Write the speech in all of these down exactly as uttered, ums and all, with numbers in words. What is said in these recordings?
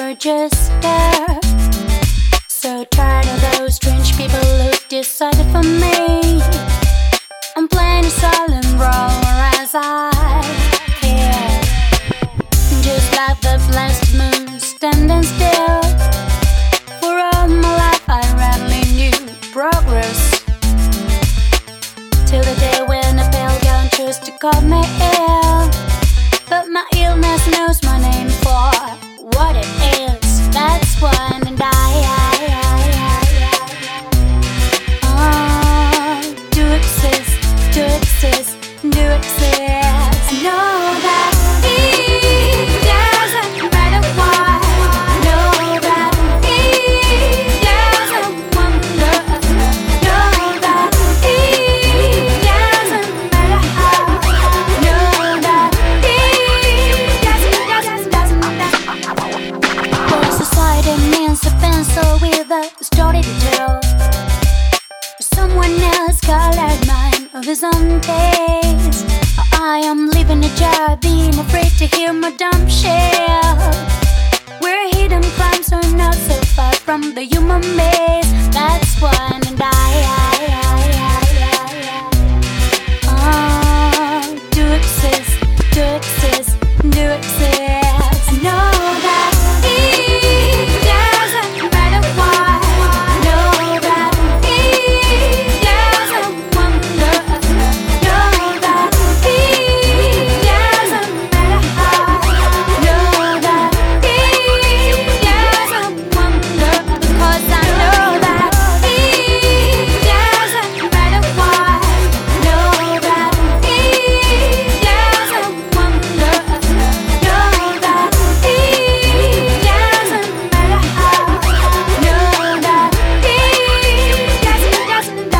you're just there. So tired of those strange people who decided for me. I'm playing a silent role as I care. Just like the blessed moon standing still. For all my life I rarely knew progress, till the day when a pale gown chose to call me ill. But my illness knows my name for what it is. That's why, and I, I, I, I, I, oh, do exist, do exist, do exist. Know that it doesn't matter why. Know that it doesn't wonder. Know that it doesn't matter how. Know that it doesn't, doesn't, doesn't. For society means a pencil with a story to tell. Someone else colored mine of his own taste. I am living a jar, being afraid to hear my dumb shell. Where hidden crimes are not so far from the human maze. That's one, and I, I, I, I, I, oh, do exist, do exist, do exist. I know that it doesn't matter why. Know that it doesn't wonder. Know that it doesn't matter how. Know that it doesn't wonder. Because I know that it doesn't matter why. Know that it doesn't wonder. Know that it doesn't matter how. Know that it doesn't, doesn't,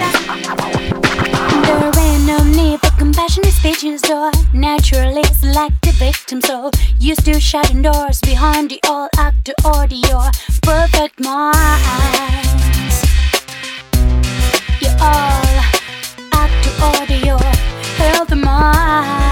doesn't. There ain't no need for compassionate speeches or naturally selected victims. So used to shutting doors behind the all actor audio. Perfect minds. You all actor audio. Healthy minds.